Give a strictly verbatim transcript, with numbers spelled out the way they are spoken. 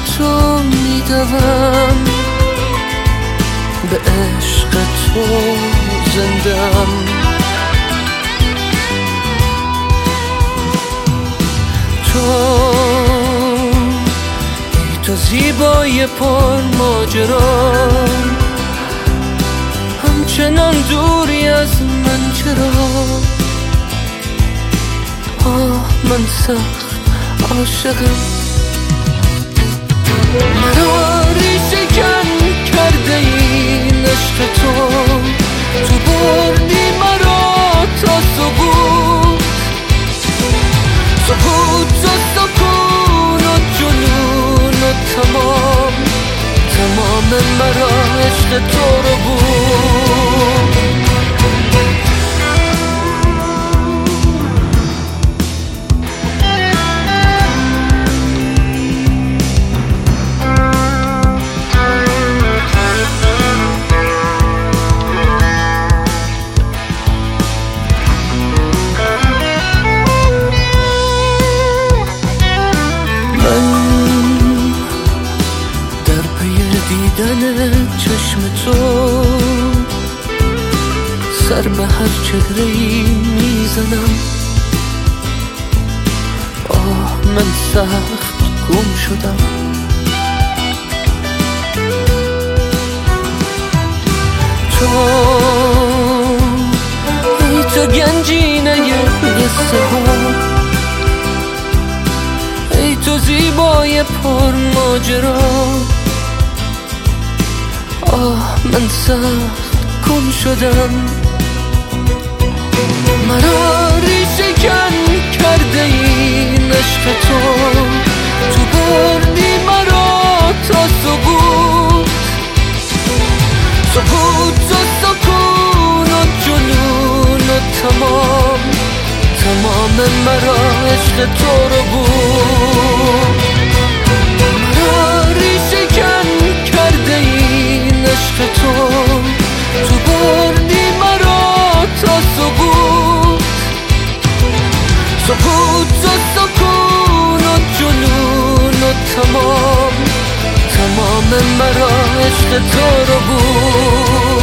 تو میدوم، به عشق تو زندم. تو ای تو زیبای پر ماجرا، همچنان دوری از من چرا؟ آه من سخت عاشقم، مرا ریشه کن کرده این عشق تو. تو بردی مرا تا سقوط، سقوط و سکون و جنون و تمام تمام مرا عشق تو رو بود. دیدن چشم تو سر به هر چهره‌ای میزنم. آه من سخت گم شدم. تو ای تو گنجینه قصه ها، ای تو زیبای پر ماجرا. آه من سخت گم شدم، مرا ریشه کن کرده این عشق تو. تو بردی مرا تا سقوط، سقوط و سکون و جنون و تمام تمام مرا عشق تو رو بود. مرا ریشه کن کرده این عشق تو. تو بردی مرا تا سقوط، سقوط و سکون و جنون و تمام تمام مرا عشق تو رو بود.